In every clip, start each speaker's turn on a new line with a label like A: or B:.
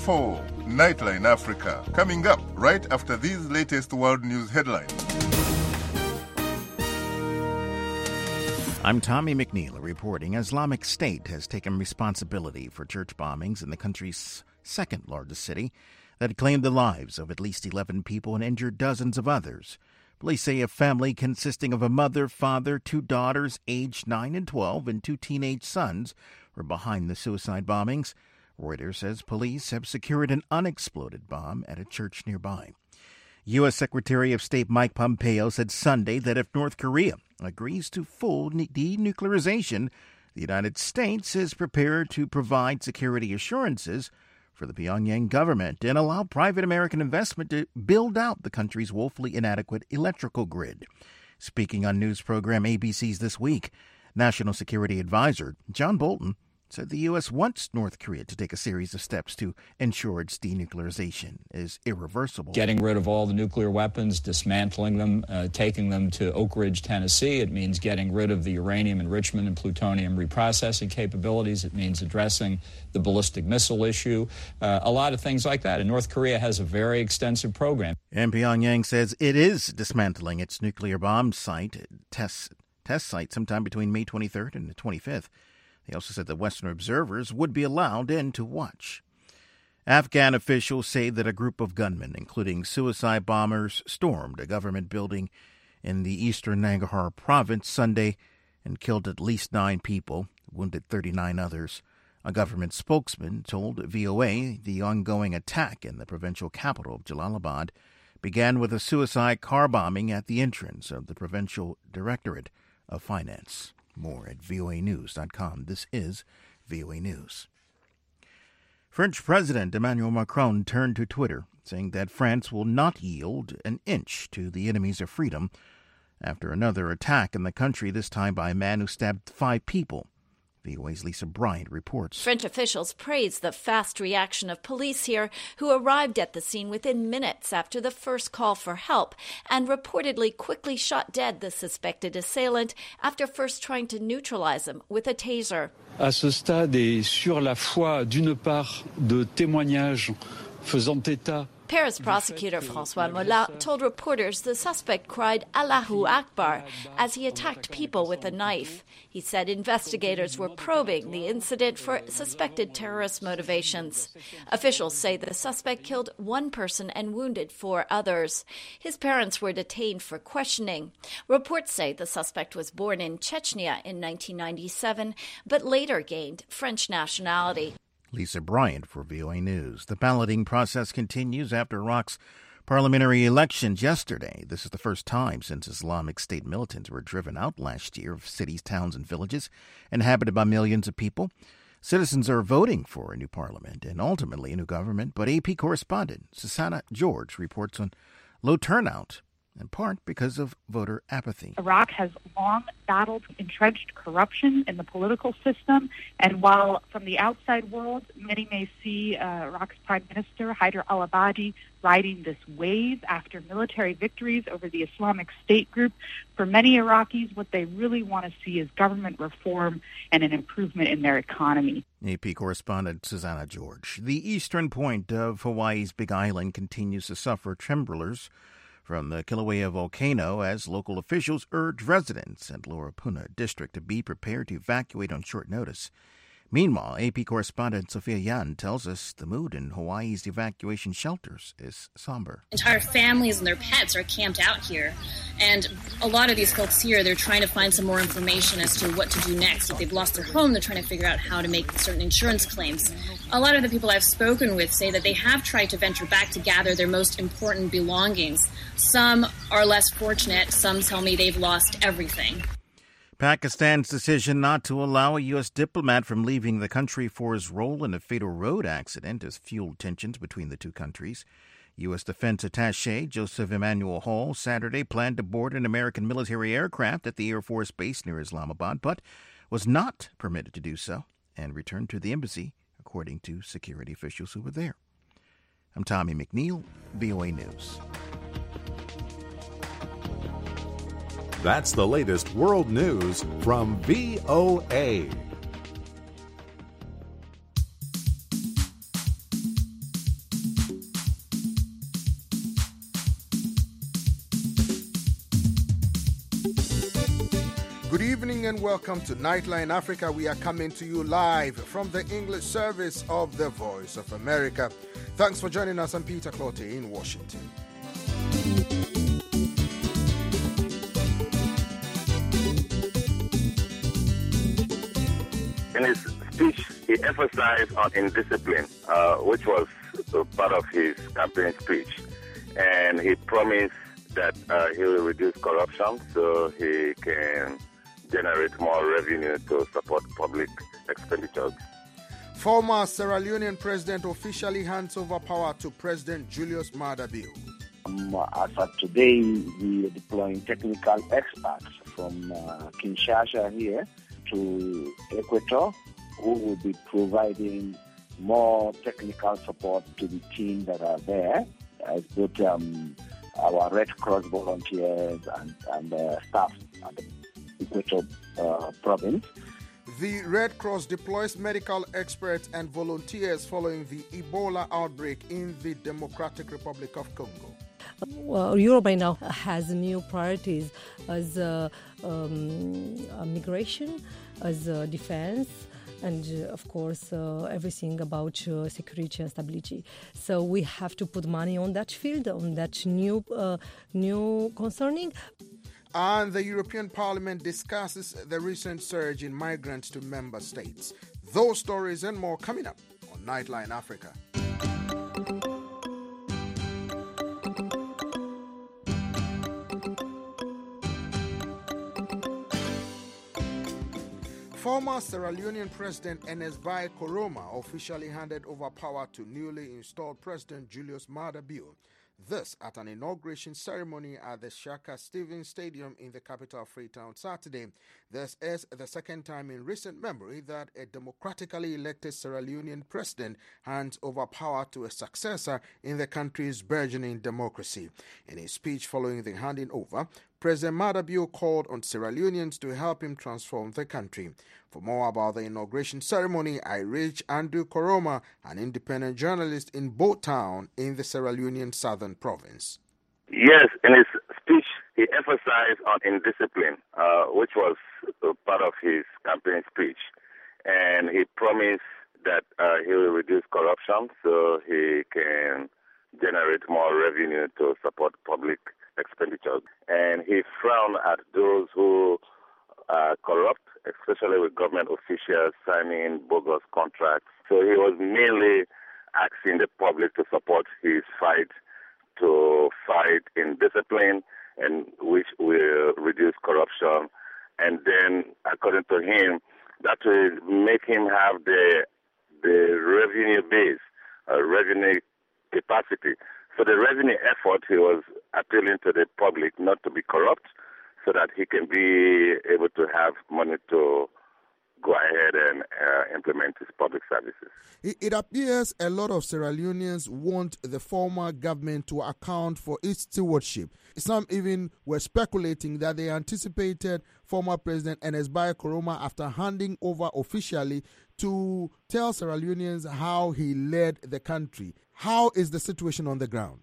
A: 4, Nightline Africa, coming up right after these latest world news headlines.
B: I'm Tommy McNeil reporting. Islamic State has taken responsibility for church bombings in the country's second largest city that claimed the lives of at least 11 people and injured dozens of others. Police say a family consisting of a mother, father, 2 daughters aged 9 and 12, and 2 teenage sons were behind the suicide bombings. Reuters says police have secured an unexploded bomb at a church nearby. U.S. Secretary of State Mike Pompeo said Sunday that if North Korea agrees to full denuclearization, the United States is prepared to provide security assurances for the Pyongyang government and allow private American investment to build out the country's woefully inadequate electrical grid. Speaking on news program ABC's This Week, National Security Advisor John Bolton said the U.S. wants North Korea to take a series of steps to ensure its denuclearization is irreversible.
C: Getting rid of all the nuclear weapons, dismantling them, taking them to Oak Ridge, Tennessee. It means getting rid of the uranium enrichment and plutonium reprocessing capabilities. It means addressing the ballistic missile issue, a lot of things like that. And North Korea has a very extensive program.
B: And Pyongyang says it is dismantling its nuclear bomb site, test site, sometime between May 23rd and the 25th. They also said that Western observers would be allowed in to watch. Afghan officials say that a group of gunmen, including suicide bombers, stormed a government building in the eastern Nangarhar province Sunday and killed at least 9 people, wounded 39 others. A government spokesman told VOA the ongoing attack in the provincial capital of Jalalabad began with a suicide car bombing at the entrance of the Provincial Directorate of Finance. More at voanews.com. This is VOA News. French President Emmanuel Macron turned to Twitter, saying that France will not yield an inch to the enemies of freedom after another attack in the country, this time by a man who stabbed 5 people. VOA's Lisa Bryant reports.
D: French officials praised the fast reaction of police here, who arrived at the scene within minutes after the first call for help and reportedly quickly shot dead the suspected assailant after first trying to neutralize him with a taser.
E: À ce stade et sur la foi d'une part de témoignages faisant état.
D: Paris prosecutor François Mollat told reporters the suspect cried Allahu Akbar as he attacked people with a knife. He said investigators were probing the incident for suspected terrorist motivations. Officials say the suspect killed 1 person and wounded 4 others. His parents were detained for questioning. Reports say the suspect was born in Chechnya in 1997, but later gained French nationality.
B: Lisa Bryant for VOA News. The balloting process continues after Iraq's parliamentary elections yesterday. This is the first time since Islamic State militants were driven out last year of cities, towns, and villages inhabited by millions of people. Citizens are voting for a new parliament and ultimately a new government, but AP correspondent Susanna George reports on low turnout, in part because of voter apathy.
F: Iraq has long battled entrenched corruption in the political system, and while from the outside world, many may see Iraq's Prime Minister Haider al-Abadi riding this wave after military victories over the Islamic State group, for many Iraqis, what they really want to see is government reform and an improvement in their economy.
B: AP correspondent Susanna George. The eastern point of Hawaii's Big Island continues to suffer tremblers from the Kilauea volcano as local officials urge residents in Lower Puna District to be prepared to evacuate on short notice. Meanwhile, AP correspondent Sophia Yan tells us the mood in Hawaii's evacuation shelters is somber.
G: Entire families and their pets are camped out here. And a lot of these folks here, they're trying to find some more information as to what to do next. If they've lost their home, they're trying to figure out how to make certain insurance claims. A lot of the people I've spoken with say that they have tried to venture back to gather their most important belongings. Some are less fortunate. Some tell me they've lost everything.
B: Pakistan's decision not to allow a U.S. diplomat from leaving the country for his role in a fatal road accident has fueled tensions between the two countries. U.S. Defense Attaché Joseph Emmanuel Hall Saturday planned to board an American military aircraft at the Air Force Base near Islamabad, but was not permitted to do so and returned to the embassy, according to security officials who were there. I'm Tommy McNeil, VOA News.
H: That's the latest world news from VOA.
I: Good evening and welcome to Nightline Africa. We are coming to you live from the English service of the Voice of America. Thanks for joining us. I'm Peter Clotte in Washington.
J: In his speech, he emphasized on indiscipline, which was part of his campaign speech. And he promised that he will reduce corruption so he can generate more revenue to support public expenditures.
I: Former Sierra Leonean president officially hands over power to President Julius Maada Bio.
K: As of today, we are deploying technical experts from Kinshasa here to Equator, who will be providing more technical support to the team that are there, as both our Red Cross volunteers and staff at the Equator province.
I: The Red Cross deploys medical experts and volunteers following the Ebola outbreak in the Democratic Republic of Congo.
L: Well, Europe by now has new priorities as migration, as defense, and of course everything about security and stability. So we have to put money on that field, on that new concerning.
I: And the European Parliament discusses the recent surge in migrants to member states. Those stories and more coming up on Nightline Africa. Former Sierra Leonean President Ernest Bai Koroma officially handed over power to newly installed President Julius Maada Bio. This at an inauguration ceremony at the Shaka Stevens Stadium in the capital Freetown Saturday. This is the second time in recent memory that a democratically elected Sierra Leonean president hands over power to a successor in the country's burgeoning democracy. In his speech following the handing over, President Maada Bio called on Sierra Leoneans to help him transform the country. For more about the inauguration ceremony, I reached Andrew Koroma, an independent journalist in Bo Town in the Sierra Leonean Southern Province.
J: Yes, in his speech, he emphasized on indiscipline, which was part of his campaign speech. And he promised that he will reduce corruption so he can generate more revenue to support public expenditures. And he frowned at those who are corrupt, especially with government officials signing bogus contracts. So he was mainly asking the public to support his fight in discipline, and which will reduce corruption. And then, according to him, that will make him have the revenue base, revenue capacity. So the revenue effort, he was appealing to the public not to be corrupt so that he can be able to have money to go ahead and implement his public services.
I: It appears a lot of Sierra Leoneans want the former government to account for its stewardship. Some even were speculating that they anticipated former President Ernest Bai Koroma, after handing over officially, to tell Sierra Leoneans how he led the country. How is the situation on the ground?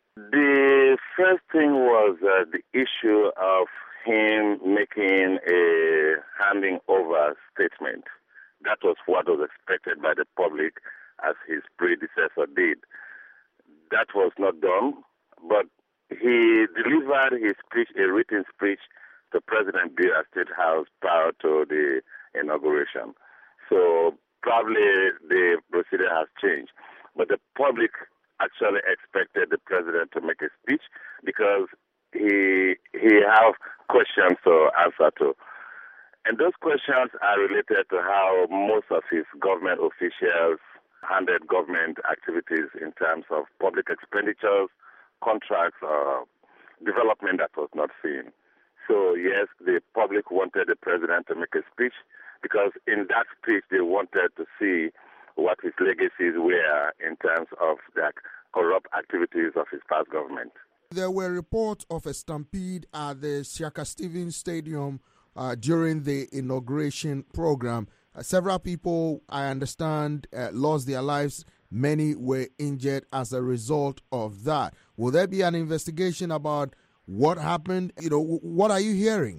J: The first thing was the issue of him making a handing over statement. That was what was expected by the public, as his predecessor did. That was not done, but he delivered his speech, a written speech, to President Bio at State House prior to the inauguration. So probably the procedure has changed. But the public actually expected the president to make a speech because he have questions to answer to. And those questions are related to how most of his government officials handled government activities in terms of public expenditures, contracts, or development that was not seen. So yes, the public wanted the president to make a speech because in that speech they wanted to see what his legacies were in terms of the corrupt activities of his past government.
I: There were reports of a stampede at the Shaka Stevens Stadium during the inauguration program. Several people, I understand, lost their lives. Many were injured as a result of that. Will there be an investigation about what happened? What are you hearing?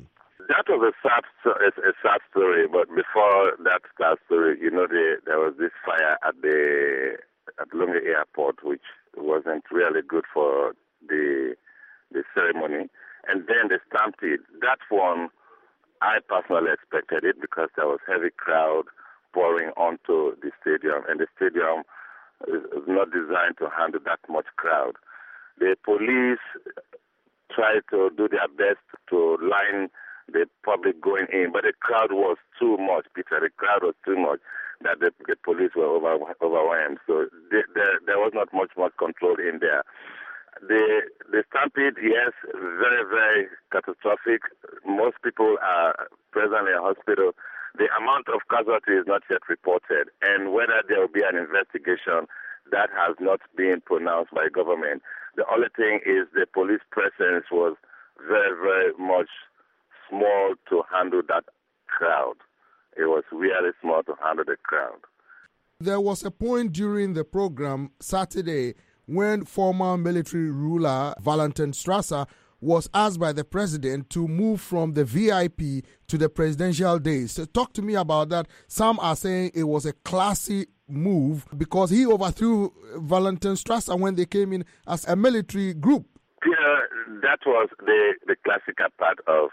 J: That was a sad story, but before that sad story, there was this fire at Lunga Airport, which wasn't really good for the ceremony. And then the stampede, that one, I personally expected it because there was heavy crowd pouring onto the stadium, and the stadium is not designed to handle that much crowd. The police tried to do their best to line the public going in, but the crowd was too much, Peter. The crowd was too much that the police were overwhelmed. So there was not much control in there. The stampede, yes, very, very catastrophic. Most people are presently in hospital. The amount of casualties is not yet reported, and whether there will be an investigation, that has not been pronounced by government. The only thing is the police presence was very, very much small to handle that crowd. It was really small to handle the crowd.
I: There was a point during the program Saturday when former military ruler Valentin Strasser was asked by the president to move from the VIP to the presidential days. So talk to me about that. Some are saying it was a classy move because he overthrew Valentin Strasser when they came in as a military group.
J: Yeah, that was the classical part of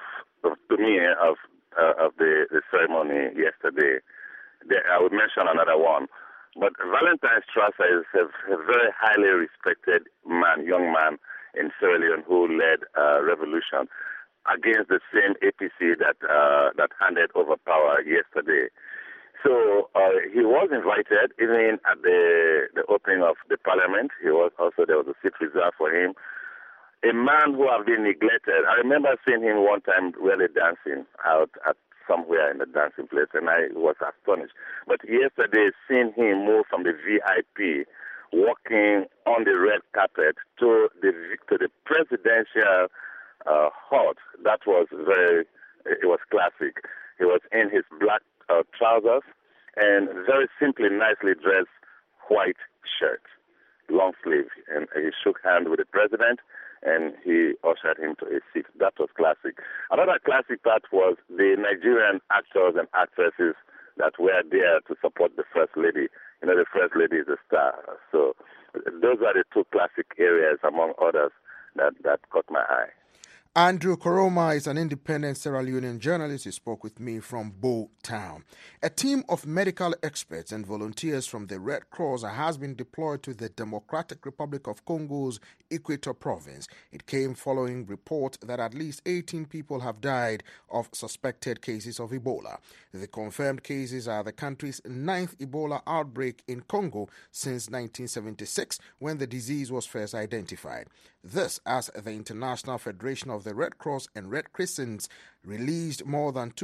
J: the ceremony yesterday. I would mention another one. But Valentin Strasser is a very highly respected young man in Sierra Leone who led a revolution against the same APC that handed over power yesterday. So he was invited even at the opening of the parliament. There was a seat reserved for him. A man who had been neglected. I remember seeing him one time really dancing out at somewhere in the dancing place, and I was astonished. But yesterday, seeing him move from the VIP, walking on the red carpet to the presidential hut, that was it was classic. He was in his black trousers and very simply, nicely dressed white shirt, long sleeve, and he shook hands with the president, and he ushered him to a seat. That was classic. Another classic part was the Nigerian actors and actresses that were there to support the First Lady. The First Lady is a star. So those are the two classic areas, among others, that caught my eye.
I: Andrew Koroma is an independent Sierra Leonean journalist. He spoke with me from Bo Town. A team of medical experts and volunteers from the Red Cross has been deployed to the Democratic Republic of Congo's Equator province. It came following reports that at least 18 people have died of suspected cases of Ebola. The confirmed cases are the country's 9th Ebola outbreak in Congo since 1976, when the disease was first identified. This as the International Federation of the Red Cross and Red Crescents released more than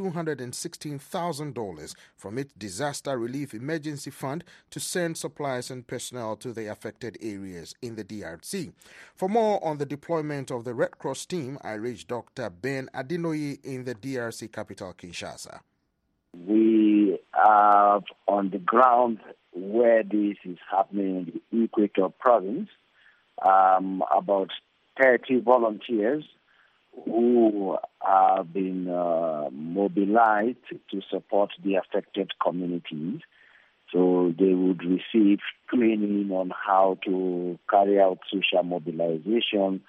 I: $216,000 from its disaster relief emergency fund to send supplies and personnel to the affected areas in the DRC. For more on the deployment of the Red Cross team, I reached Dr. Ben Adinoye in the DRC capital, Kinshasa.
K: We are on the ground where this is happening in the Equator province. About 30 volunteers who have been mobilized to support the affected communities. So they would receive training on how to carry out social mobilization,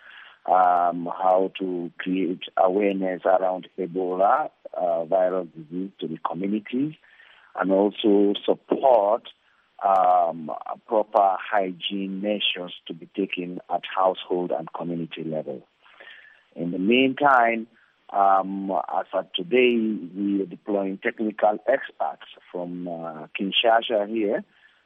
K: how to create awareness around Ebola virus disease to the communities, and also support proper hygiene measures to be taken at household and community level. In the meantime, as of today, we are deploying technical experts from Kinshasa here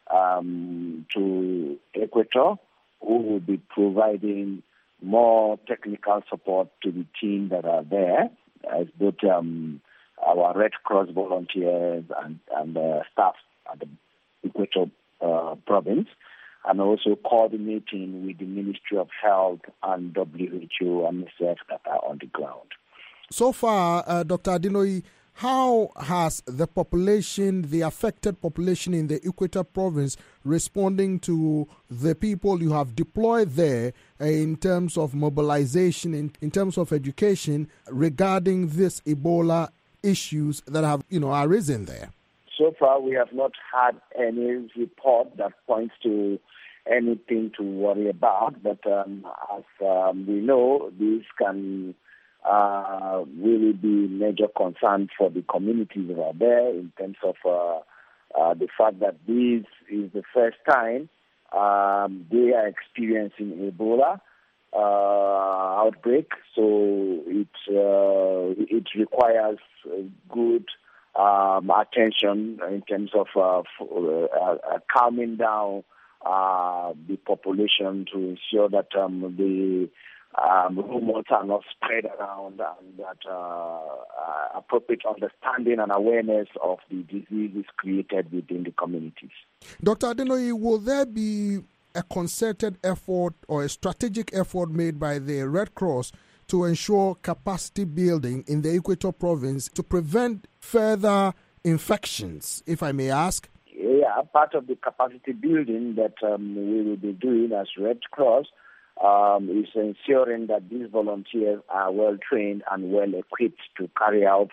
K: to Equator, who will be providing more technical support to the team that are there, as both our Red Cross volunteers and staff at the Equator province, and also coordinating with the Ministry of Health and WHO and UNICEF that are on the ground.
I: So far, Dr. Adinoye, How has the population, the affected population in the Equator province, responding to the people you have deployed there in terms of mobilization, in terms of education regarding this Ebola issues that have, arisen there?
K: So far, we have not had any report that points to anything to worry about. But as we know, this can really be major concern for the communities that are there in terms of the fact that this is the first time they are experiencing Ebola outbreak. So it requires good attention in terms of calming down the population to ensure that the rumors are not spread around and that appropriate understanding and awareness of the disease is created within the communities.
I: Dr. Adenoyi, will there be a concerted effort or a strategic effort made by the Red Cross to ensure capacity building in the Equator province to prevent further infections, if I may ask?
K: Yeah, part of the capacity building that we will be doing as Red Cross is ensuring that these volunteers are well trained and well equipped to carry out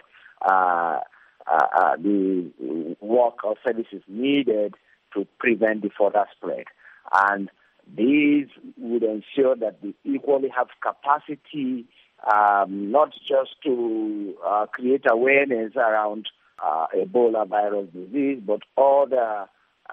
K: the work or services needed to prevent the further spread. And these would ensure that they equally have capacity, not just to create awareness around Ebola virus disease, but other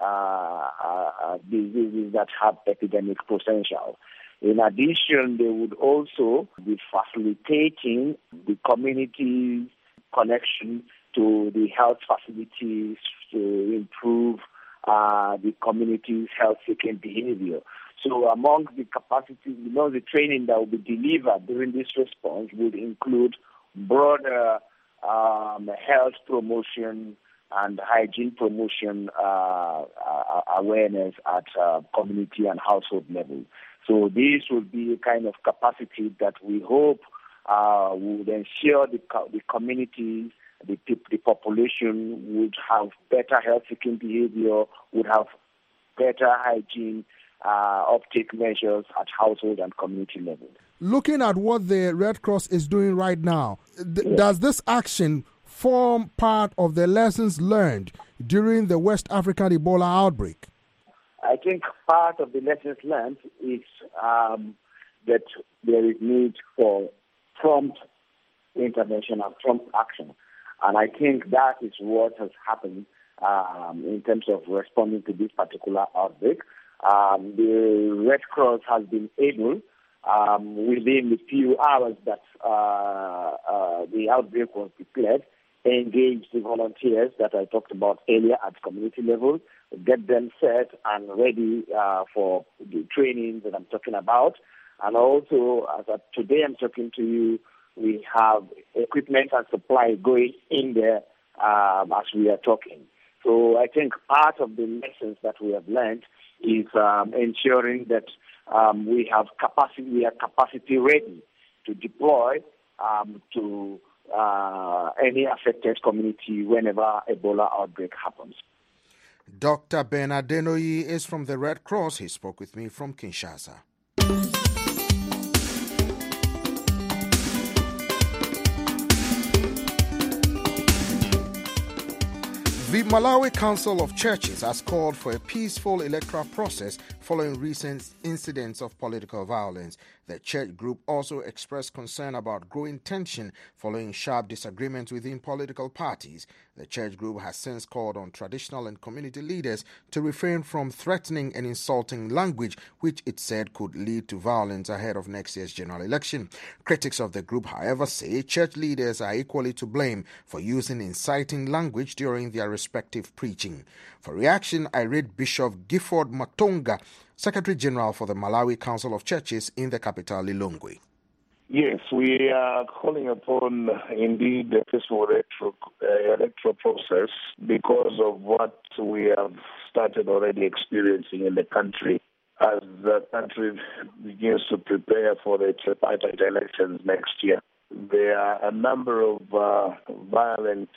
K: diseases that have epidemic potential. In addition, they would also be facilitating the community's connection to the health facilities to improve the community's health-seeking behavior. So among the capacity, the training that will be delivered during this response would include broader health promotion and hygiene promotion awareness at community and household level. So this will be a kind of capacity that we hope would ensure the communities, the population would have better health-seeking behavior, would have better hygiene uptake measures at household and community level.
I: Looking at what the Red Cross is doing right now, does this action form part of the lessons learned during the West African Ebola outbreak?
K: I think part of the lessons learned is that there is need for prompt intervention and prompt action. And I think that is what has happened in terms of responding to this particular outbreak. The Red Cross has been able, within the few hours that the outbreak was declared, engage the volunteers that I talked about earlier at community level, get them set and ready for the training that I'm talking about. And also, as of today I'm talking to you, we have equipment and supply going in there as we are talking. So I think part of the lessons that we have learned is ensuring that we are capacity ready to deploy to any affected community whenever Ebola outbreak happens.
I: Dr. Ben Adenoyi is from the Red Cross. He spoke with me from Kinshasa. The Malawi Council of Churches has called for a peaceful electoral process following recent incidents of political violence. The church group also expressed concern about growing tension following sharp disagreements within political parties. The church group has since called on traditional and community leaders to refrain from threatening and insulting language, which it said could lead to violence ahead of next year's general election. Critics of the group, however, say church leaders are equally to blame for using inciting language during their respective preaching. For reaction, I read Bishop Gifford Matonga, Secretary General for the Malawi Council of Churches in the capital, Lilongwe.
M: Yes, we are calling upon, indeed, the peaceful electoral process because of what we have started already experiencing in the country as the country begins to prepare for the tripartite elections next year. there are a number of violent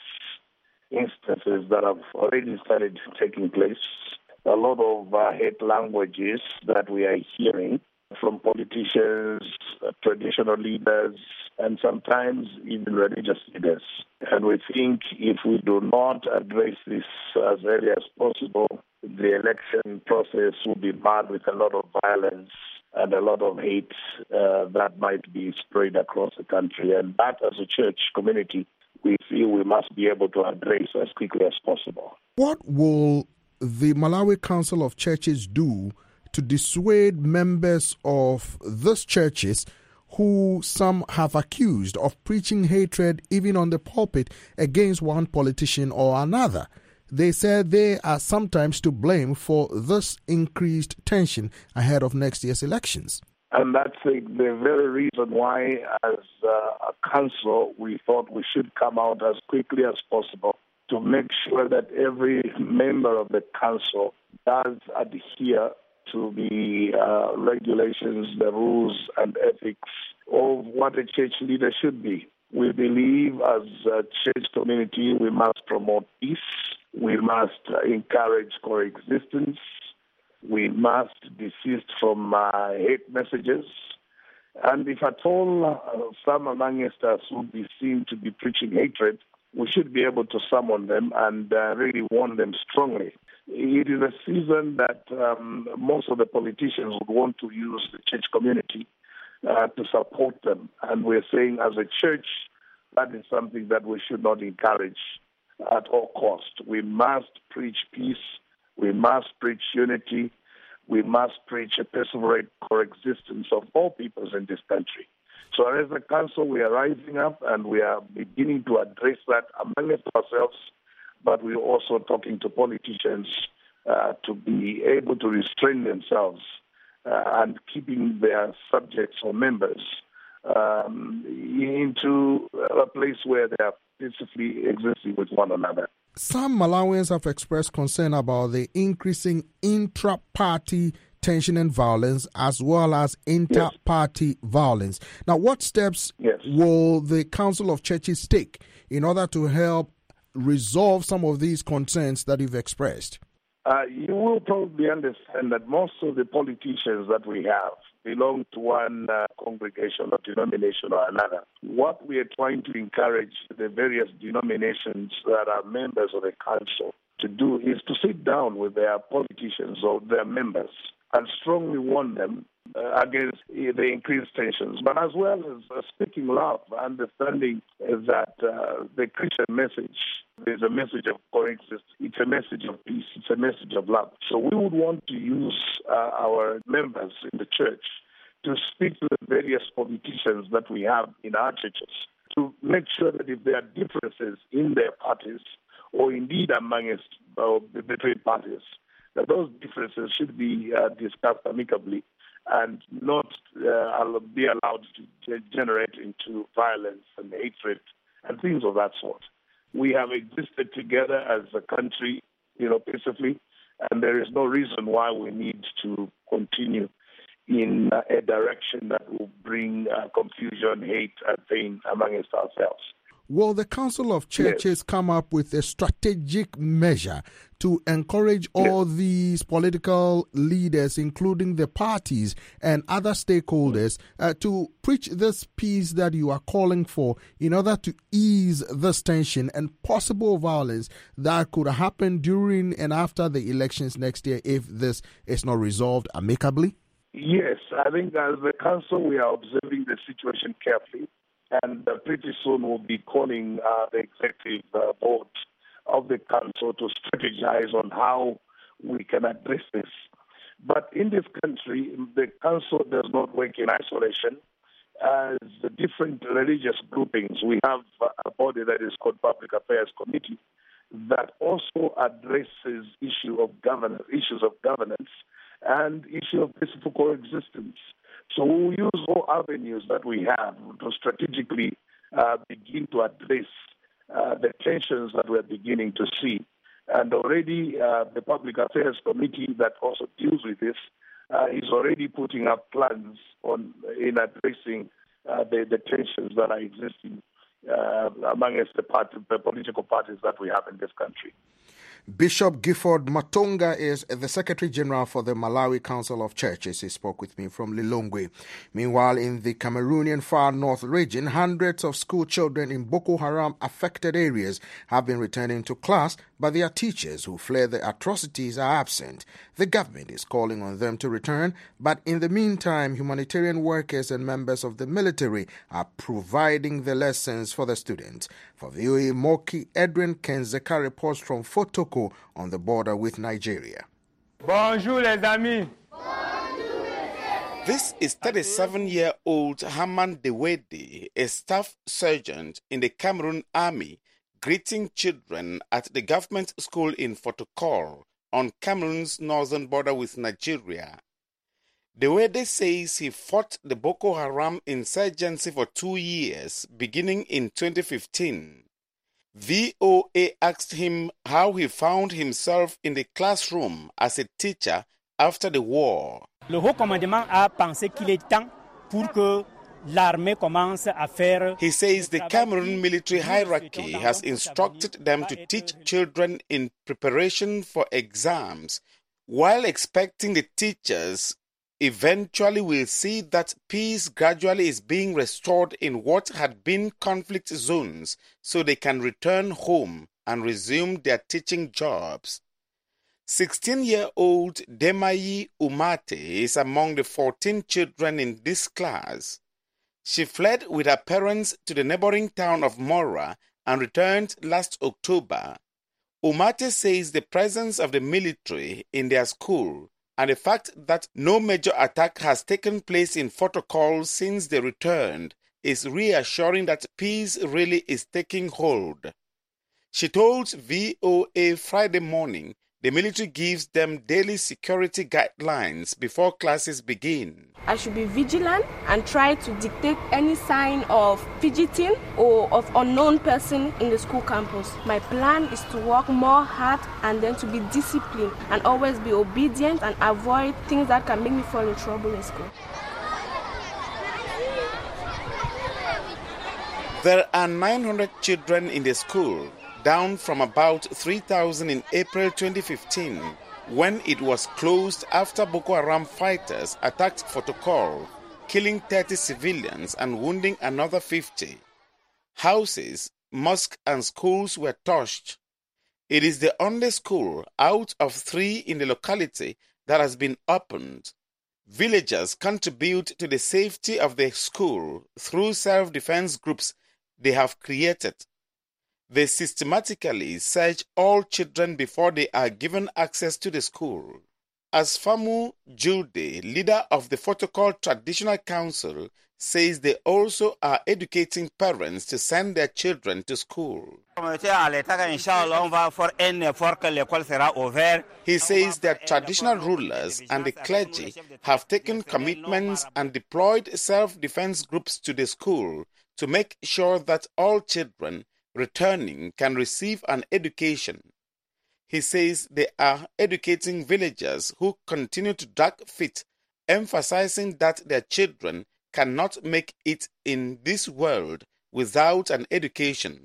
M: instances that have already started taking place. A lot of hate languages that we are hearing from politicians, traditional leaders, and sometimes even religious leaders. And we think if we do not address this as early as possible, the election process will be marred with a lot of violence and a lot of hate that might be spread across the country. And that, as a church community, we feel we must be able to address as quickly as possible.
I: What will the Malawi Council of Churches do to dissuade members of these churches who some have accused of preaching hatred even on the pulpit against one politician or another? They said they are sometimes to blame for this increased tension ahead of next year's elections.
M: And that's the very reason why, as a council, we thought we should come out as quickly as possible to make sure that every member of the council does adhere to the regulations, the rules and ethics of what a church leader should be. We believe as a church community we must promote peace, we must encourage coexistence, we must desist from hate messages. And if at all some amongst us will be seen to be preaching hatred, we should be able to summon them and really warn them strongly. It is a season that most of the politicians would want to use the church community to support them. And we're saying as a church, that is something that we should not encourage at all costs. We must preach peace. We must preach unity. We must preach a perseverant coexistence of all peoples in this country. So as a council, we are rising up and we are beginning to address that among ourselves, but we're also talking to politicians to be able to restrain themselves and keeping their subjects or members into a place where they are peacefully existing with one another.
I: Some Malawians have expressed concern about the increasing intra-party tension and violence as well as inter-party violence. Now, what steps will the Council of Churches take in order to help resolve some of these concerns that you've expressed?
M: You will probably understand that most of the politicians that we have belong to one congregation or denomination or another. What we are trying to encourage the various denominations that are members of the council to do is to sit down with their politicians or their members and strongly warn them against the increased tensions, but as well as speaking love, understanding that the Christian message is a message of coexistence, it's a message of peace, it's a message of love. So we would want to use our members in the church to speak to the various politicians that we have in our churches to make sure that if there are differences in their parties or indeed amongst between parties, that those differences should be discussed amicably and not be allowed to generate into violence and hatred and things of that sort. We have existed together as a country, peacefully, and there is no reason why we need to continue in a direction that will bring confusion, hate, and pain amongst ourselves.
I: Will the Council of Churches come up with a strategic measure to encourage all these political leaders, including the parties and other stakeholders, to preach this peace that you are calling for in order to ease this tension and possible violence that could happen during and after the elections next year if this is not resolved amicably?
M: Yes, I think as the Council we are observing the situation carefully. And pretty soon we'll be calling the executive board of the council to strategize on how we can address this. But in this country, the council does not work in isolation. As the different religious groupings, we have a body that is called Public Affairs Committee that also addresses issues of governance and issue of peaceful coexistence. So we'll use all avenues that we have to strategically begin to address the tensions that we're beginning to see. And already the Public Affairs Committee that also deals with this is already putting up plans in addressing the tensions that are existing amongst the political parties that we have in this country.
I: Bishop Gifford Matonga is the Secretary General for the Malawi Council of Churches. He spoke with me from Lilongwe. Meanwhile, in the Cameroonian Far North region, hundreds of school children in Boko Haram affected areas have been returning to class, but their teachers who fled the atrocities are absent. The government is calling on them to return, but in the meantime, humanitarian workers and members of the military are providing the lessons for the students. For VOA Moki, Edwin Kenzeka reports from Fotoko on the border with Nigeria.
N: Bonjour les amis.
O: This is 37-year-old Haman Dewede, a staff sergeant in the Cameroon Army, greeting children at the government school in Fotokol on Cameroon's northern border with Nigeria. Dewede says he fought the Boko Haram insurgency for 2 years, beginning in 2015. VOA asked him how he found himself in the classroom as a teacher after the war.
N: Le haut commandement a pensé qu'il est temps pour que l'armée commence à faire.
O: He says the Cameroon military hierarchy has instructed them to teach children in preparation for exams, while expecting the teachers eventually will see that peace gradually is being restored in what had been conflict zones so they can return home and resume their teaching jobs. 16-year-old Demayi Umate is among the 14 children in this class. She fled with her parents to the neighboring town of Mora and returned last October. Umate says the presence of the military in their school and the fact that no major attack has taken place in Fotokol since they returned is reassuring that peace really is taking hold. She told VOA Friday morning the military gives them daily security guidelines before classes begin.
P: I should be vigilant and try to detect any sign of fidgeting or of unknown person in the school campus. My plan is to work more hard and then to be disciplined and always be obedient and avoid things that can make me fall in trouble in school.
O: There are 900 children in the school, down from about 3,000 in April 2015, when it was closed after Boko Haram fighters attacked Fotokol, killing 30 civilians and wounding another 50. Houses, mosques and schools were torched. It is the only school out of 3 in the locality that has been opened. Villagers contribute to the safety of the school through self-defense groups they have created. They systematically search all children before they are given access to the school. As Famu Julde, leader of the Fotokol Traditional Council, says they also are educating parents to send their children to school. He says that traditional rulers and the clergy have taken commitments and deployed self-defense groups to the school to make sure that all children returning can receive an education. He says they are educating villagers who continue to drag feet, emphasizing that their children cannot make it in this world without an education.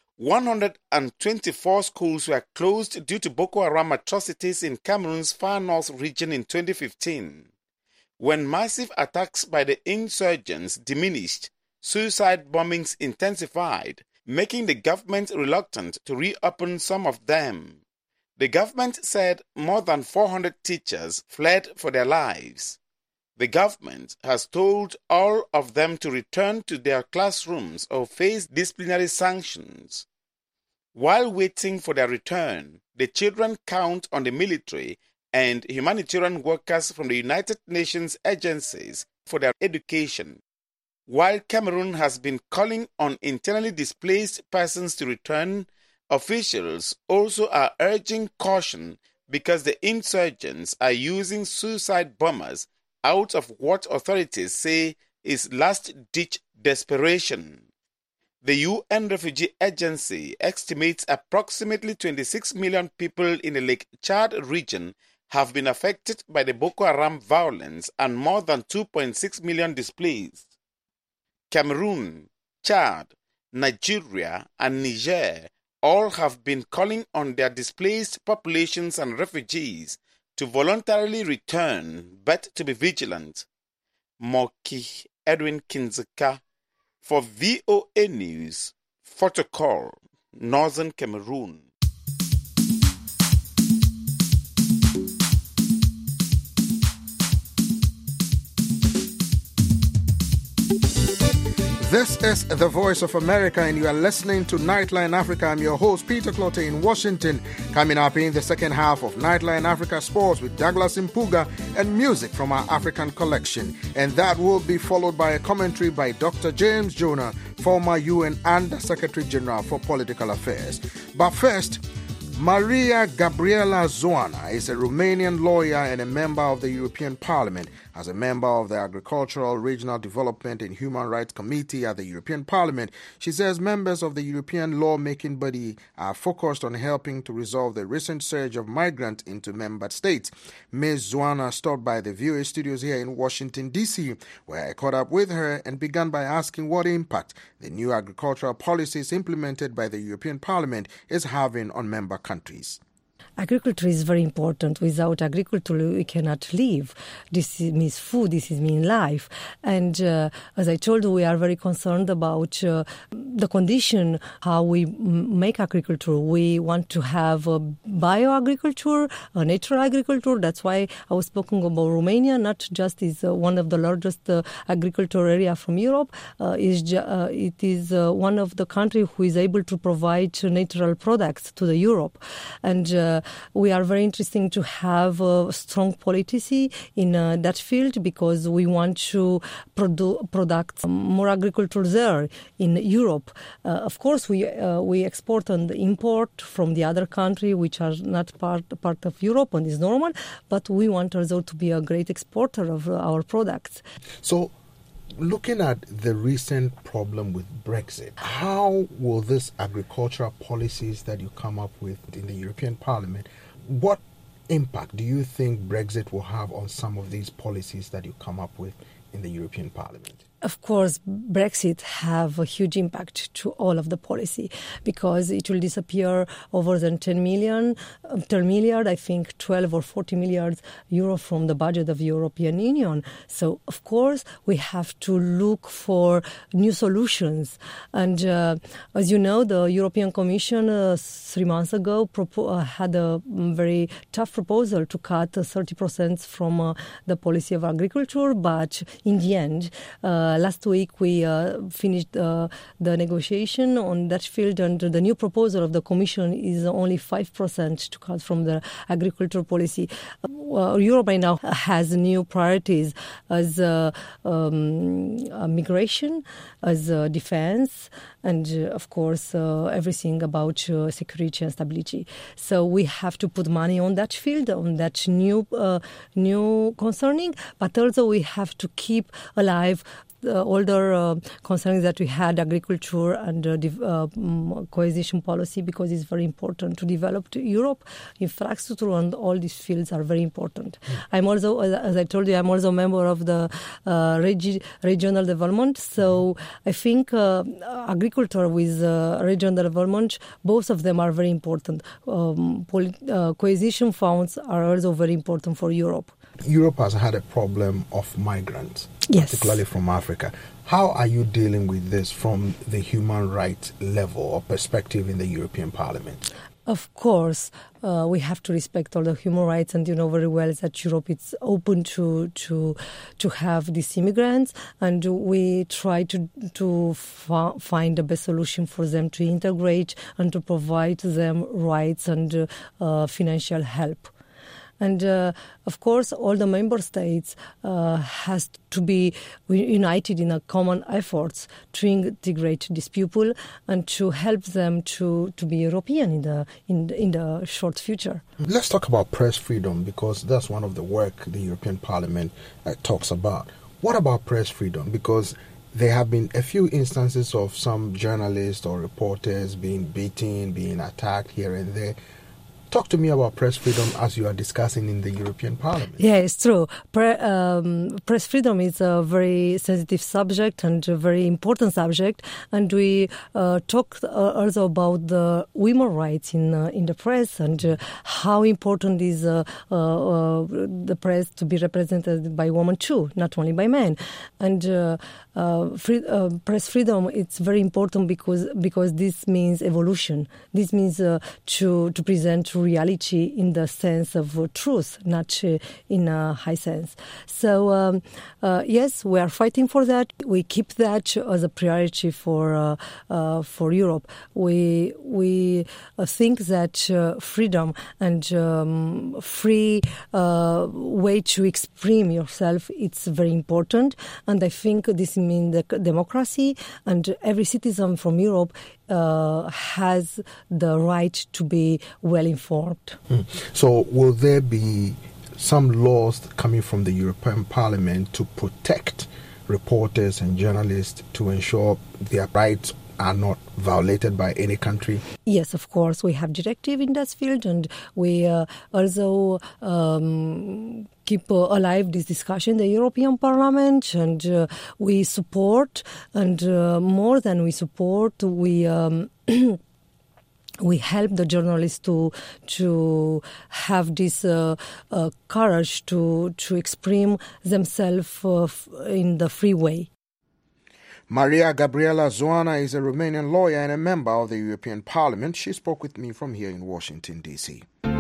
O: 124 schools were closed due to Boko Haram atrocities in Cameroon's Far North region in 2015. When massive attacks by the insurgents diminished, suicide bombings intensified, making the government reluctant to reopen some of them. The government said more than 400 teachers fled for their lives. The government has told all of them to return to their classrooms or face disciplinary sanctions. While waiting for their return, the children count on the military and humanitarian workers from the United Nations agencies for their education. While Cameroon has been calling on internally displaced persons to return, officials also are urging caution because the insurgents are using suicide bombers out of what authorities say is last-ditch desperation. The UN Refugee Agency estimates approximately 26 million people in the Lake Chad region have been affected by the Boko Haram violence and more than 2.6 million displaced. Cameroon, Chad, Nigeria, and Niger all have been calling on their displaced populations and refugees to voluntarily return, but to be vigilant. Moki Edwin Kinzeka for VOA News, Fotokol, Northern Cameroon.
I: This is the Voice of America, and you are listening to Nightline Africa. I'm your host, Peter Clotte in Washington. Coming up in the second half of Nightline Africa Sports with Douglas Impuga and music from our African collection. And that will be followed by a commentary by Dr. James Jonah, former UN Under Secretary General for Political Affairs. But first, Maria Gabriela Zoana is a Romanian lawyer and a member of the European Parliament. As a member of the Agricultural, Regional Development and Human Rights Committee at the European Parliament, she says members of the European lawmaking body are focused on helping to resolve the recent surge of migrants into member states. Ms. Zoana stopped by the VOA studios here in Washington, D.C., where I caught up with her and began by asking what impact the new agricultural policies implemented by the European Parliament is having on member countries.
L: Agriculture is very important. Without agriculture, we cannot live. This means food, this means life. And as I told you, we are very concerned about the condition, how we make agriculture. We want to have bioagriculture, natural agriculture. That's why I was speaking about Romania, not just is one of the largest agricultural area from Europe. It is one of the countries who is able to provide natural products to the Europe. And we are very interested to have a strong policy in that field because we want to produce more agriculture there in Europe. Of course, we export and import from the other country which are not part of Europe, and is normal, but we want also to be a great exporter of our products.
I: So, looking at the recent problem with Brexit, how will these agricultural policies that you come up with in the European Parliament, what impact do you think Brexit will have on some of these policies that you come up with in the European Parliament?
L: Of course, Brexit have a huge impact to all of the policy because it will disappear over than 10 milliard, I think 12 or 40 milliards euro from the budget of the European Union. So, of course, we have to look for new solutions. And as you know, the European Commission 3 months ago had a very tough proposal to cut 30% from the policy of agriculture, but in the end, last week we finished the negotiation on that field, and the new proposal of the Commission is only 5% to cut from the agricultural policy. Europe right now has new priorities as migration, as defense, and of course everything about security and stability. So we have to put money on that field, on that new concerning, but also we have to keep alive older concerns that we had, agriculture and cohesion policy, because it's very important to develop Europe. Infrastructure and all these fields are very important. I'm also, as I told you, I'm also a member of the regional development. So I think agriculture with regional development, both of them are very important. Cohesion funds are also very important for Europe.
I: Europe has had a problem of migrants,
L: yes,
I: particularly from Africa. How are you dealing with this from the human rights level or perspective in the European Parliament?
L: Of course, we have to respect all the human rights, and you know very well that Europe is open to have these immigrants, and we try to find the best solution for them to integrate and to provide them rights and financial help. And, of course, all the member states has to be united in a common efforts to integrate these people and to help them to be European in the short future.
I: Let's talk about press freedom, because that's one of the work the European Parliament talks about. What about press freedom? Because there have been a few instances of some journalists or reporters being beaten, being attacked here and there. Talk to me about press freedom as you are discussing in the European Parliament.
L: Yeah, it's true. Press freedom is a very sensitive subject and a very important subject. And we talked also about the women's rights in the press and how important is the press to be represented by women too, not only by men. And press freedom, it's very important because this means evolution. This means to present reality in the sense of truth, not in a high sense. So yes, we are fighting for that. We keep that as a priority for Europe. We think that freedom and free way to express yourself, it's very important. And I think this means democracy, and every citizen from Europe has the right to be well informed.
I: So will there be some laws coming from the European Parliament to protect reporters and journalists to ensure their rights are not violated by any country?
L: Yes, of course. We have directive in that field, and we also keep alive this discussion in the European Parliament, and we support, and more than we support, we we help the journalists to have this courage to express themselves in the free way.
I: Maria Gabriela Zoana is a Romanian lawyer and a member of the European Parliament. She spoke with me from here in Washington, D.C.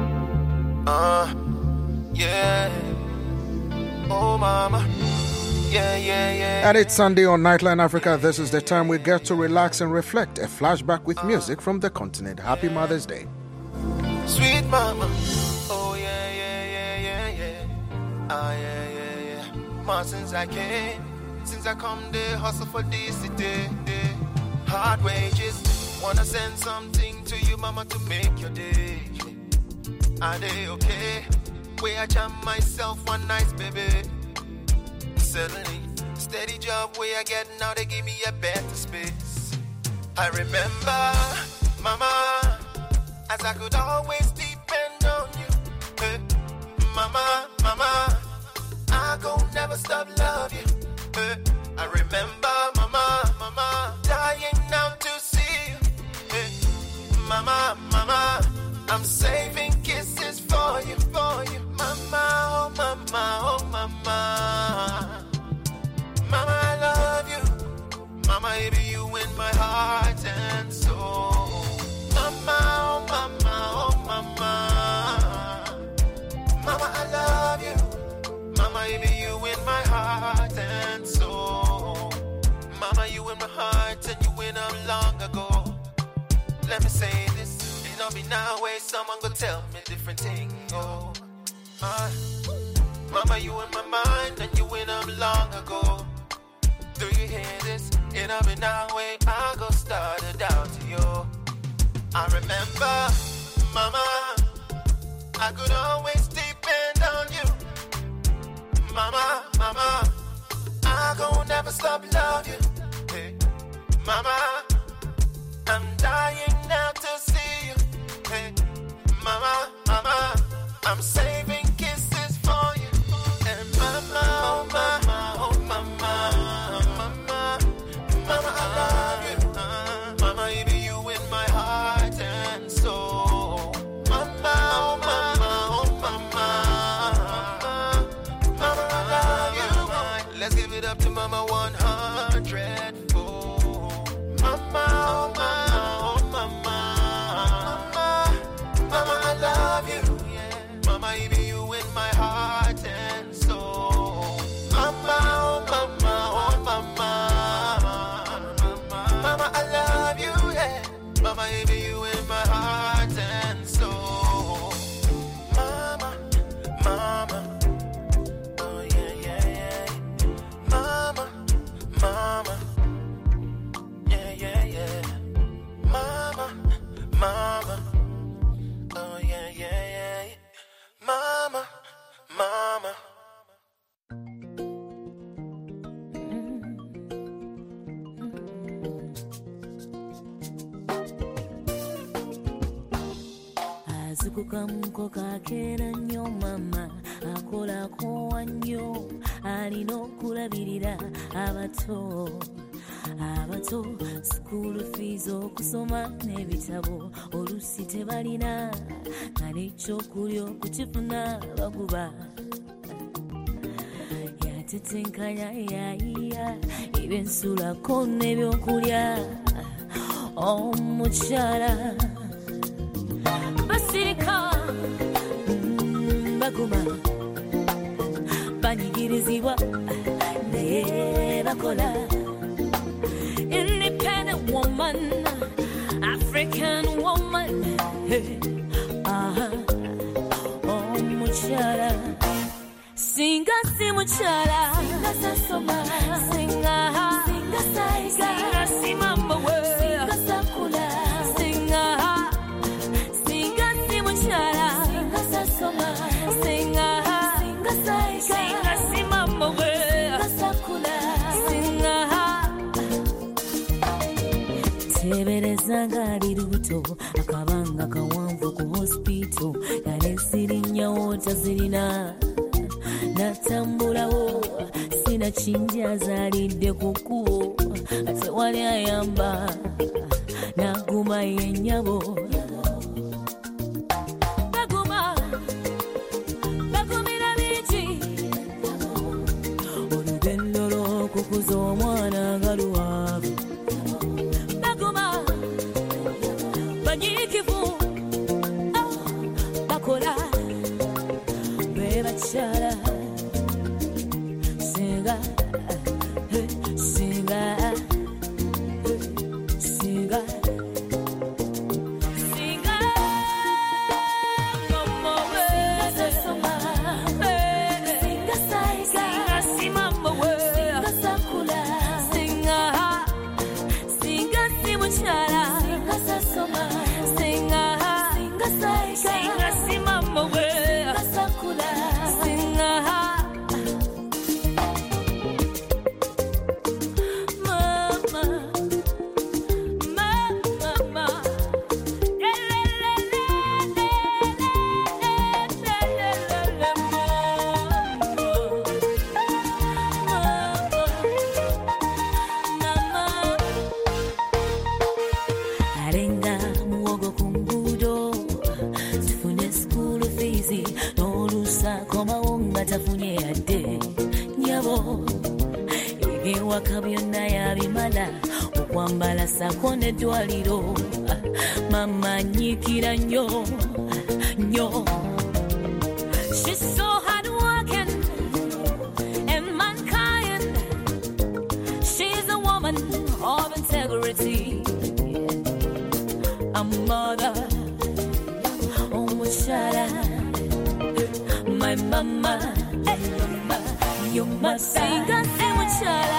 Q: Yeah. Oh, mama. Yeah.
I: And it's Sunday on Nightline Africa. This is the time we get to relax and reflect. A flashback with music from the continent. Happy Mother's Day.
Q: Sweet mama. Oh, yeah. Yeah. More since I came. Since I come there, hustle for this city. Hard wages. Wanna send something to you, mama, to make your day. Are they okay? Where I jam myself one nice, baby. Settling, steady job where I get now, they give me a better space. I remember, mama, as I could always depend on you. Hey, mama, I gon' never stop love you. Hey, I remember, mama, dying now to see you. Hey, mama, I'm saving kisses for you. Mama, oh mama. Mama, I love you. Mama, baby, you in my heart and soul. Mama, oh mama. Mama, I love you. Mama, baby, you in my heart and soul. Mama, you in my heart and you in them long ago. Let me say this, it don't be now way someone go tell me different thing. Oh, mama, you in my mind and you in them long ago. Do you hear this? It don't be now way I go start it out to you. I remember, mama, I could always depend on you. Mama, I gon' never stop love you. Hey, mama, I'm dying now to see you. Hey, mama, I'm saving kisses for you. And mama, oh mama, I love you. Mama, baby, you in my heart and soul. Mama, oh mama, I love you. Let's give it up to mama 100 fold. Mama, oh mama, I love you. Yeah. Mama, baby, you in my heart and soul. Mama, oh mama, I love you. Yeah. Mama, baby, you in my heart and soul. Mama, oh yeah. Mama, yeah.
R: Sukukamko kakera nnyo mama akolako wannyo alina okulabirira abato school fees okusoma n'ebitabo olusi tebalina nga n'ekyokulya okukifuna baguba yatetenkanya yayiya ebyensulako n'ebyokulya omukyala basirika baguma banyigirizibwa naye bakola independent woman, African woman, hey, oh muchala, singa si muchala, singa sasoma, singa saiga, singa si mamba we, singa sakula, singa si muchala, singa sasoma, singa saiga, singa si mamba we, singa sakula, singa teberezanga ali lubuto akabanga kawanvu ku hospital yalesirinnyawo tazirina natambulawo sina kinja zalidde ku kkubo ate wali ayamba naguma yennyabo bagumira bingi olugendo lw'okukuza omwana nga luwanvu bakola bebachala singa sakone dwaliro mama nyikira nyo she's so hard working and mankind she's a woman of integrity a mother oh muchala my mama you must sing and say muchala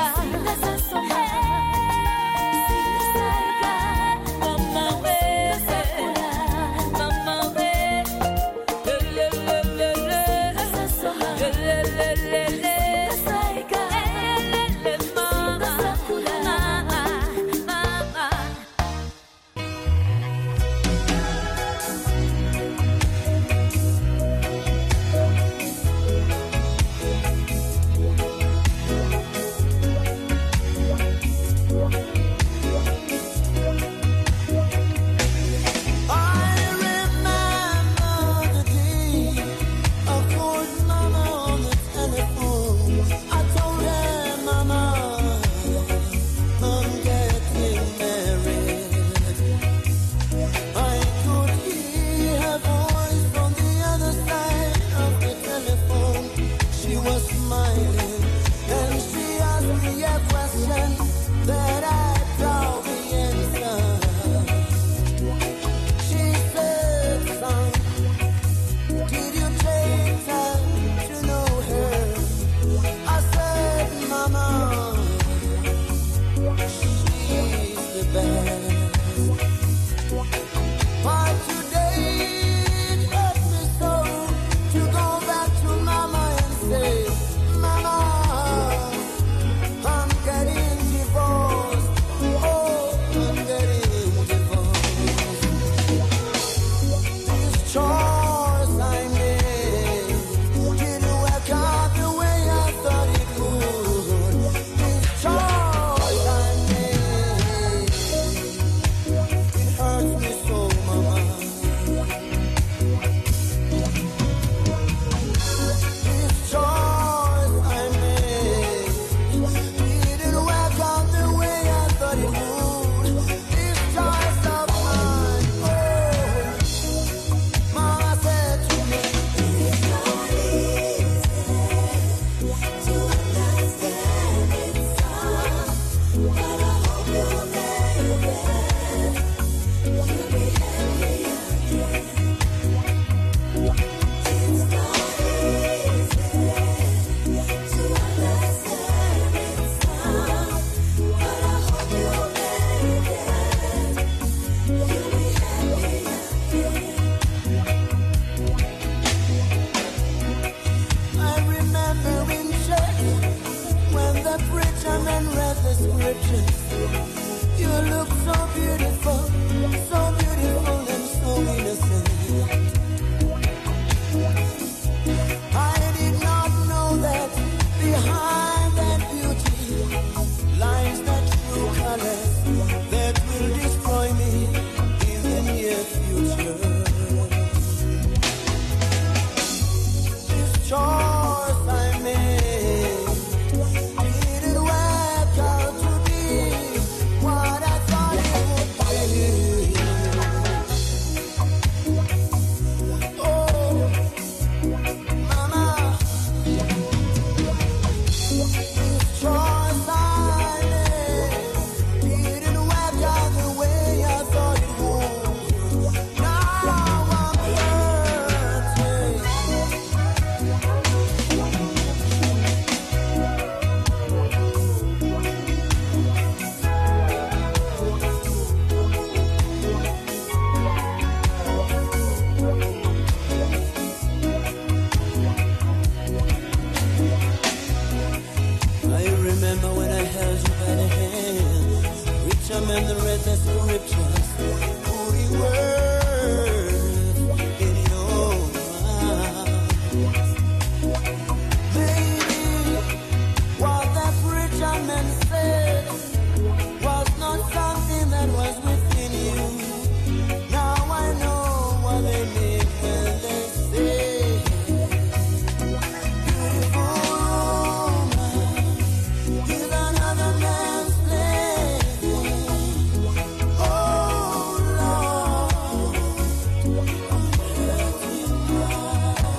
R: and read the scriptures. You look so beautiful and so innocent. I did not know that behind that beauty lies that true color that will destroy me in the near future. This choice I made didn't work out to be what I thought it would be. Oh, Mama, this choice I made didn't work out the way I thought it would. Now I'm hurting. I remember when I held you by the hand, richer men that read the scriptures, putting words in your mouth. Maybe what that richer man said was not something that was within you. Now I know what they mean when they say beautiful woman is another man's plaything. Oh Lord, I'm hurting now.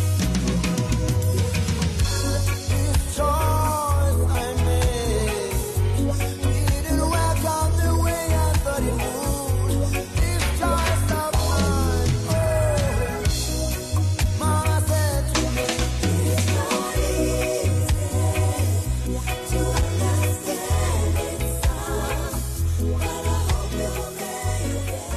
R: This choice I made didn't work out the way I thought it would. This choice of mine, Mama said to me, it's not easy to understand it, son, but I hope you'll make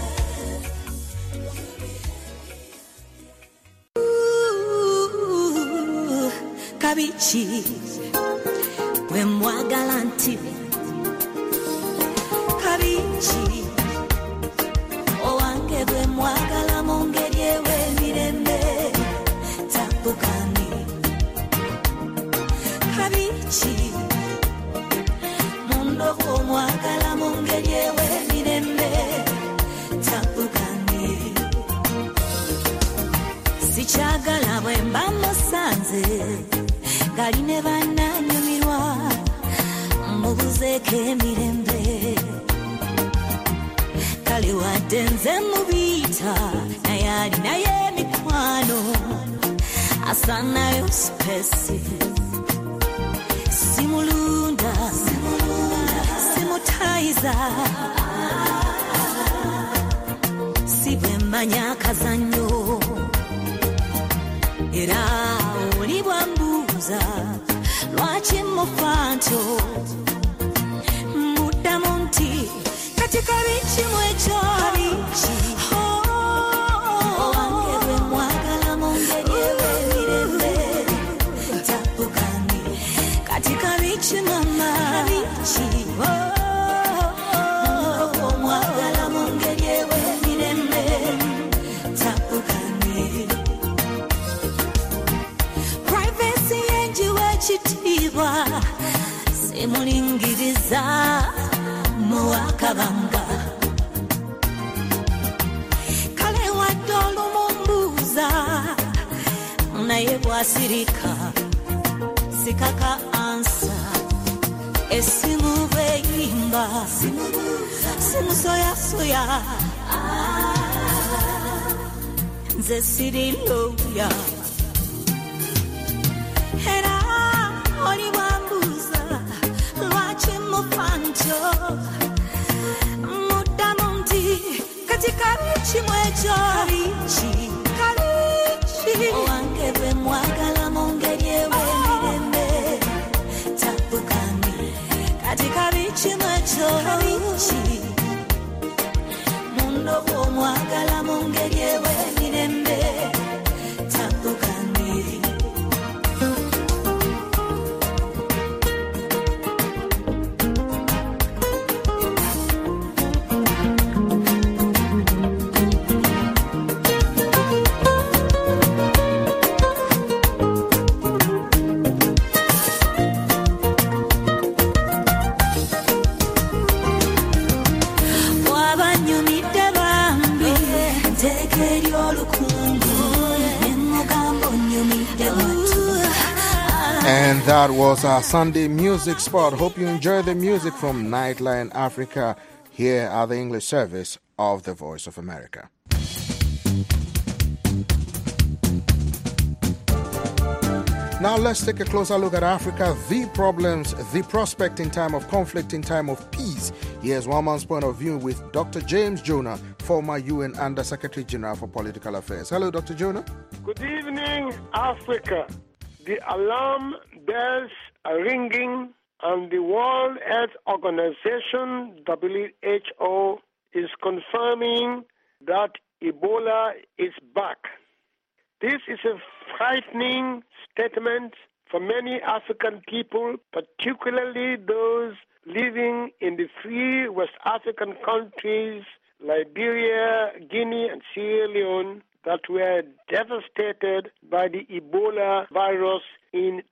R: it.
S: Kabichi, we mwagala nti. Kabichi, owange we mwagala mungeri ewe mirembe tapukani. Kabichi, mundogo mwagala mungeri ewe mirembe tapukani. Sichagala bwe mba musanze gali ne bannanyumirwa mubuzeeko emirembe kale wadde nze mubiyita naye alinayo emikwano asanayo spesi simulunda simutayiza si bwe mmanya akazannyo era oli bwambuuza lwaki mufa ntyo muddamu nti kati kabichi mwekyo owange bwe mwagala mungeri ewemirembe tapukani kati kabichi mama mwagala mungeri ewemirembe tapukani privacy yenjiwe ekitiibwa simulingiriza muwakabanga kale wadde olumumbuuza naye bwasirika sikaka ansa esimu bweyimba simusoyasoya nze siri loya era oli bwambuuza lwaki mufa ntyo muddamu nti kati kabichi mwekyo owange bwe mwagala mungeri ewemirembe tapukani kati kabichi mwekyo mundo bw'omwagala mungeri ewemirembe tapukani
I: And that was our Sunday music spot. Hope you enjoy the music from Nightline Africa here at the English service of the Voice of America. Now let's take a closer look at Africa, the problems, the prospect in time of conflict, in time of peace. Here's one man's point of view with Dr. James Jonah, former UN Under Secretary General for Political Affairs. Hello, Dr. Jonah.
T: Good evening, Africa. The alarm bells are ringing, and the World Health Organization, WHO, is confirming that Ebola is back. This is a frightening statement for many African people, particularly those living in the three West African countries, Liberia, Guinea, and Sierra Leone, that were devastated by the Ebola virus in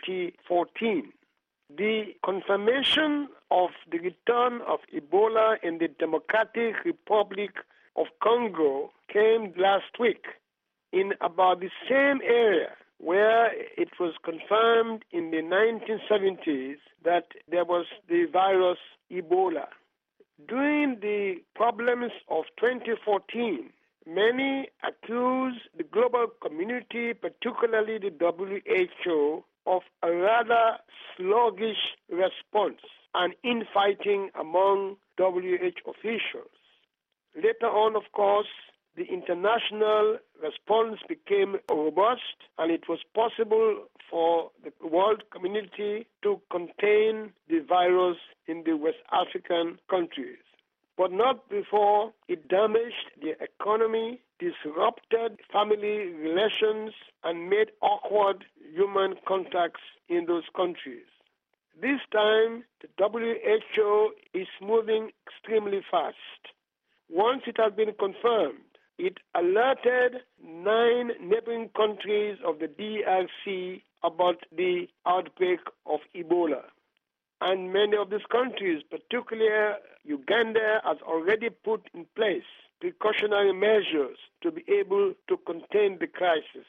T: 2014. The confirmation of the return of Ebola in the Democratic Republic of Congo came last week in about the same area where it was confirmed in the 1970s that there was the virus Ebola. During the problems of 2014, many accused the global community, particularly the WHO, of a rather sluggish response and infighting among WHO officials. Later on, of course, the international response became robust, and it was possible for the world community to contain the virus in the West African countries. But not before it damaged the economy, disrupted family relations, and made awkward human contacts in those countries. This time, the WHO is moving extremely fast. Once it has been confirmed, it alerted 9 neighboring countries of the DRC about the outbreak of Ebola. And many of these countries, particularly Uganda, has already put in place precautionary measures to be able to contain the crisis.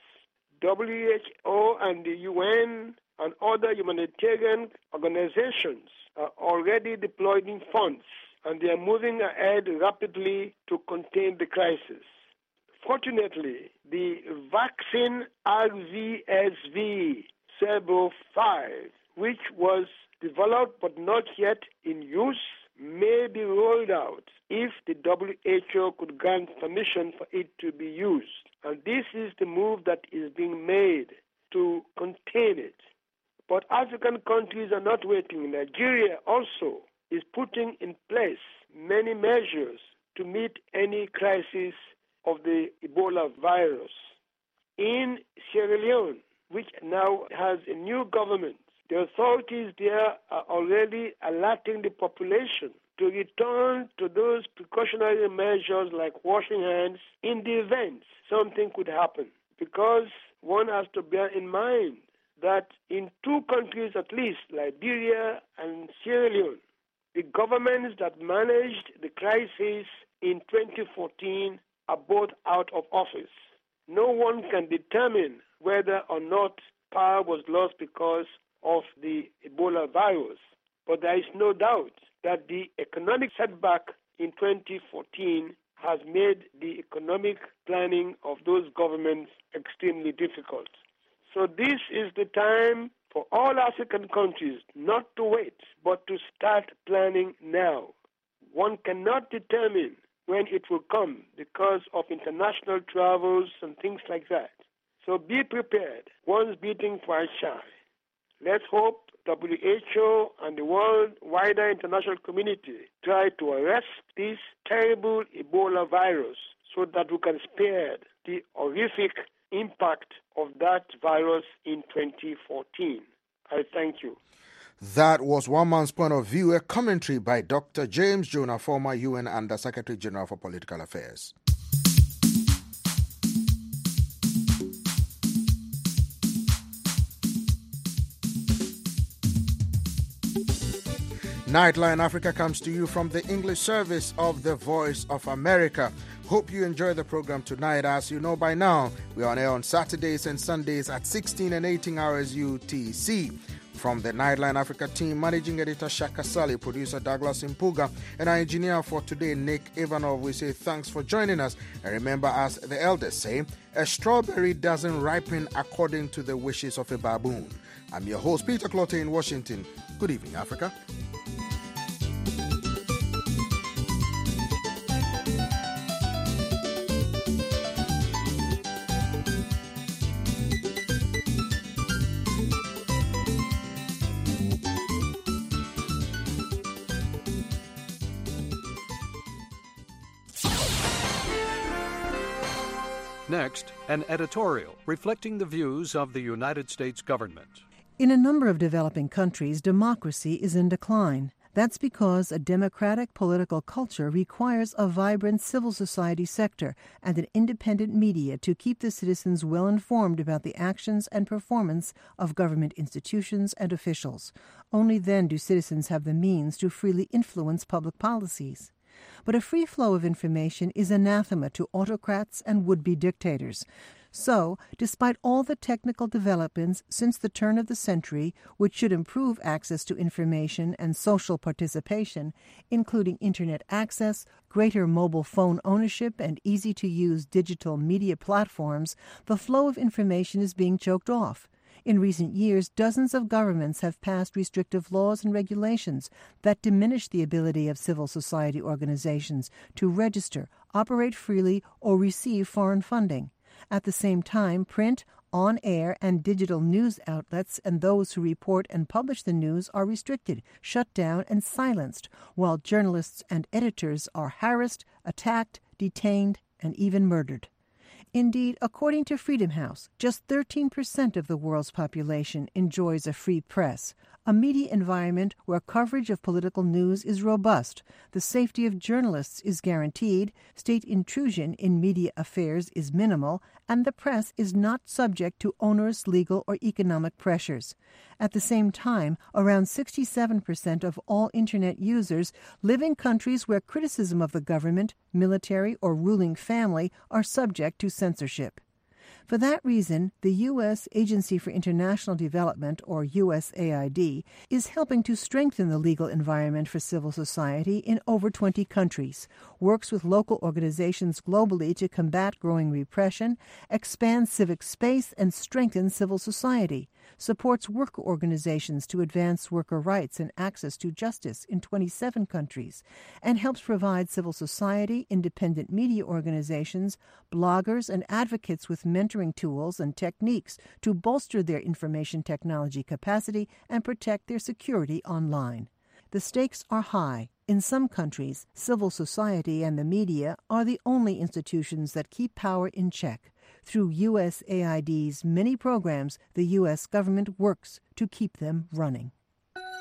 T: WHO and the UN and other humanitarian organizations are already deploying funds, and they are moving ahead rapidly to contain the crisis. Fortunately, the vaccine RVSV Serbo 5, which was developed but not yet in use, may be rolled out if the WHO could grant permission for it to be used. And this is the move that is being made to contain it. But African countries are not waiting. Nigeria also is putting in place many measures to meet any crisis of the Ebola virus. In Sierra Leone, which now has a new government, the authorities there are already alerting the population to return to those precautionary measures like washing hands in the event something could happen. Because one has to bear in mind that in 2 countries at least, Liberia and Sierra Leone, the governments that managed the crisis in 2014 are both out of office. No one can determine whether or not power was lost because of the Ebola virus. But there is no doubt that the economic setback in 2014 has made the economic planning of those governments extremely difficult. So this is the time for all African countries not to wait, but to start planning now. One cannot determine when it will come because of international travels and things like that. So be prepared. Once beating, twice shy. Let's hope WHO and the world wider international community try to arrest this terrible Ebola virus so that we can spare the horrific impact of that virus in 2014. I thank you.
I: That was one man's point of view, a commentary by Dr. James Jonah, former UN Under Secretary General for Political Affairs. Nightline Africa comes to you from the English service of the Voice of America. Hope you enjoy the program tonight. As you know by now, we are on air on Saturdays and Sundays at 16 and 18 hours UTC. From the Nightline Africa team, Managing Editor Shaka Sali, Producer Douglas Impuga, and our engineer for today, Nick Ivanov, we say thanks for joining us. And remember, as the elders say, a strawberry doesn't ripen according to the wishes of a baboon. I'm your host, Peter Clotte in Washington. Good evening, Africa.
U: Next, an editorial reflecting the views of the United States government.
V: In a number of developing countries, democracy is in decline. That's because a democratic political culture requires a vibrant civil society sector and an independent media to keep the citizens well informed about the actions and performance of government institutions and officials. Only then do citizens have the means to freely influence public policies. But a free flow of information is anathema to autocrats and would-be dictators. So, despite all the technical developments since the turn of the century, which should improve access to information and social participation, including Internet access, greater mobile phone ownership, and easy-to-use digital media platforms, the flow of information is being choked off. In recent years, dozens of governments have passed restrictive laws and regulations that diminish the ability of civil society organizations to register, operate freely, or receive foreign funding. At the same time, print, on-air, and digital news outlets and those who report and publish the news are restricted, shut down, and silenced, while journalists and editors are harassed, attacked, detained, and even murdered. Indeed, according to Freedom House, just 13% of the world's population enjoys a free press, a media environment where coverage of political news is robust, the safety of journalists is guaranteed, state intrusion in media affairs is minimal, and the press is not subject to onerous legal or economic pressures. At the same time, around 67% of all Internet users live in countries where criticism of the government, military, or ruling family are subject to censorship. For that reason, the U.S. Agency for International Development, or USAID, is helping to strengthen the legal environment for civil society in over 20 countries, works with local organizations globally to combat growing repression, expand civic space, and strengthen civil society, supports worker organizations to advance worker rights and access to justice in 27 countries, and helps provide civil society, independent media organizations, bloggers, and advocates with mentoring tools and techniques to bolster their information technology capacity and protect their security online. The stakes are high. In some countries, civil society and the media are the only institutions that keep power in check. Through USAID's many programs, the U.S. government works to keep them running.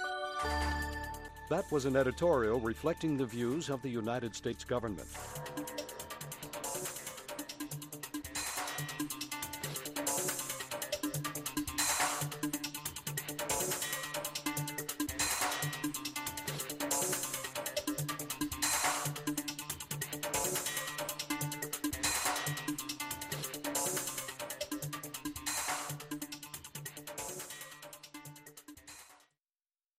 U: That was an editorial reflecting the views of the United States government.